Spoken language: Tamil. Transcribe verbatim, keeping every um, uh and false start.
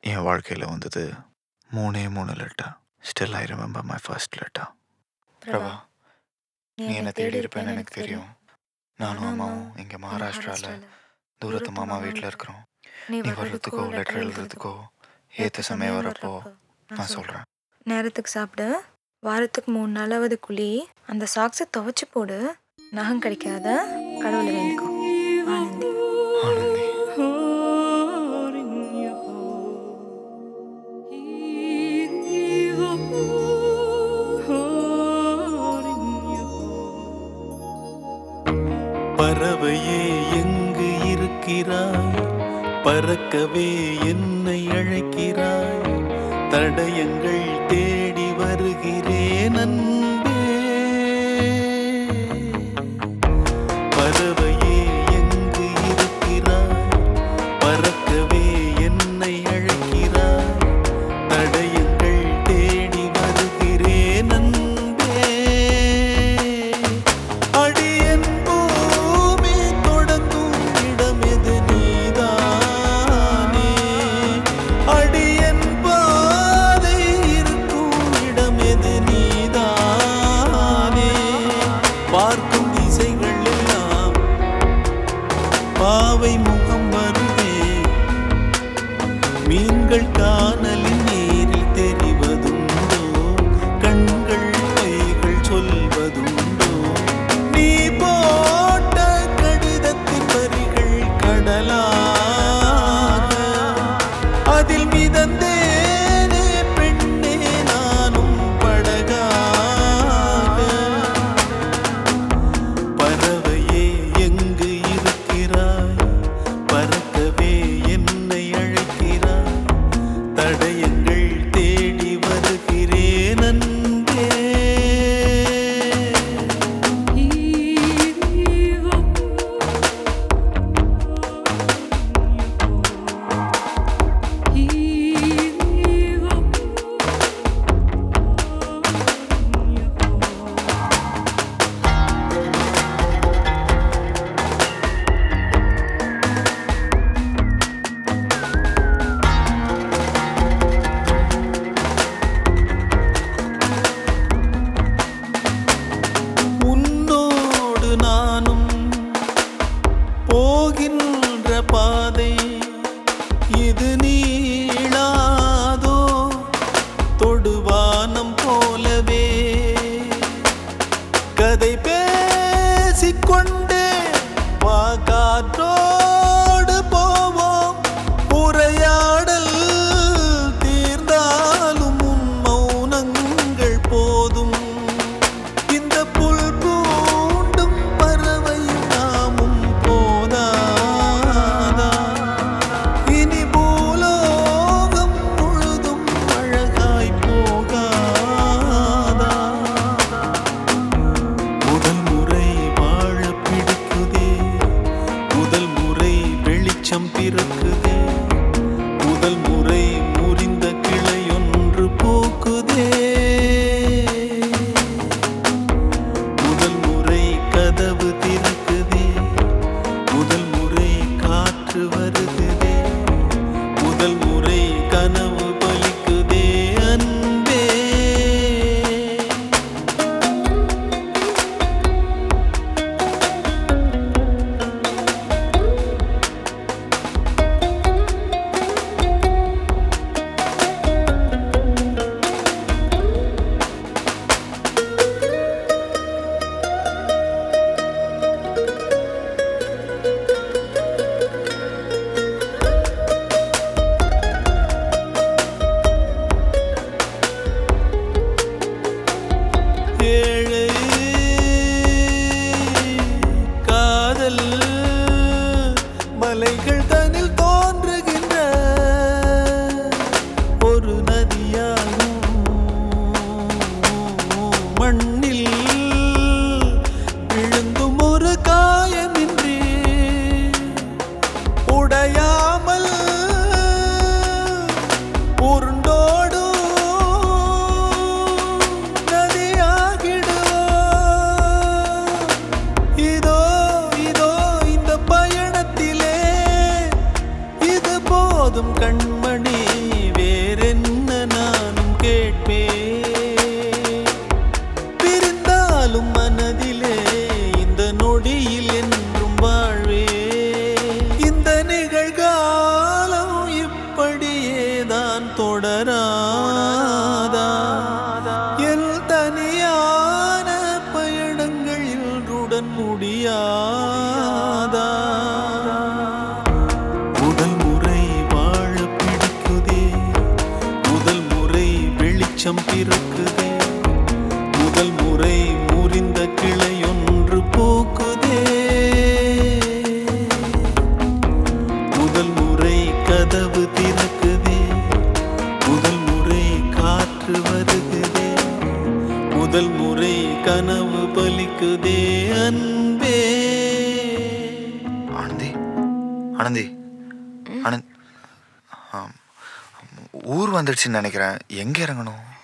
என் வாழ்க்கையில் வந்தது மூணே மூணு letter. Still I remember my first letter. Prabha, நீ என்னை தேடி இருப்பேன்னு எனக்கு தெரியும். நானும் அம்மாவும் இங்கே மகாராஷ்டிராவில் தூரத்து மாமா வீட்டில் இருக்கிறோம். நீ வர்றதுக்கோ லெட்டர் எழுதுறதுக்கோ ஏற்ற சமயம் வரப்போ நான் சொல்கிறேன். நேரத்துக்கு சாப்பிடு, வாரத்துக்கு மூணு நாளாவது குழி, அந்த சாக்ஸை துவைச்சு போடு, நகம் கிடைக்காத கடவுளை வேண்டிக்கோ. ஆனந்தி. ஆனந்தி. பறவையே எங்கு இருக்கிறாய்? பறக்கவே என்னை அழைக்கிறாய். தடயங்கள் தேடி வருகிறேன் அன்பே. பறவையே எங்கு இருக்கிறாய்? பறக்கவே என்னை அழைக்கிறாய். தடயங்கள் தேடி வருகிறேன் அன்பே. அடியன் பூமி தொடங்கும் இடமெது நீதானே. அடியன் பாதை இருக்கும் இடமெது நீதானே. பார்க்கும் திசைகள் எல்லாம் பாவை முகம் வருதே. மீன்கள் காணலின் நீரில் தெரிவதுண்டோ? கண்கள் பொய்கள் சொல்வதுண்டோ? நீ போட்ட கடிதத்தின் வரிகள் கடலாக, அதில் மிதந்தேனே பெண்ணே நானும் படகாக. பறவையே எங்கு இருக்கிறாய்? பறக்கவே என்னை அழைக்கிறாய். தடயங்கள் தேடி வருகிறேன் அன்பே. தொடராதா என் தனியான பயணங்கள் இன்றுடன் முடியாதா முதல் முறை வாழ பிடிக்குதே முதல் முறை வெளிச்சம் பிறக்குதே முதல் முறை முறிந்த கிளையொன்று பூக்குதே முதல் முறை கதவு திறக்குதே முதல் முறை காற்று வருகுதே முதல் முறை கனவு பலிக்குதே அன்பே. ஆனந்தி ஆனந்தி ஆனந்த் ஆம், ஊர் வந்துடுச்சுன்னு நினைக்கிறேன். எங்கே இறங்கணும்?